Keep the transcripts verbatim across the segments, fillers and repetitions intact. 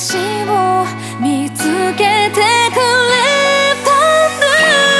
私を見つけてくれたんだ。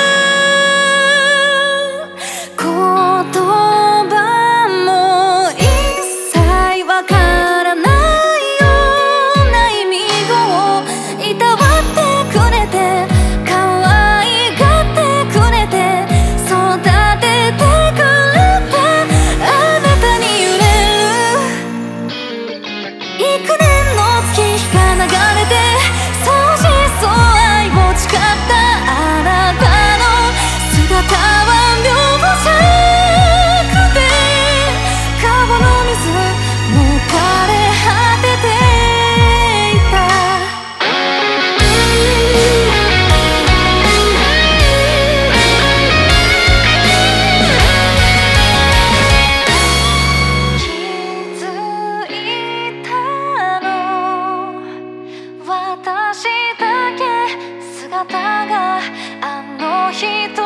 言葉も一切わからないような意味をいたわってくれて、可愛がってくれて、育ててくれて、あなたに揺れる幾年の月日が流れて、そうしそう愛を誓ったあなたの姿は描写くて、川の水も枯れ果てていた。気づいたの私だけ、姿があの人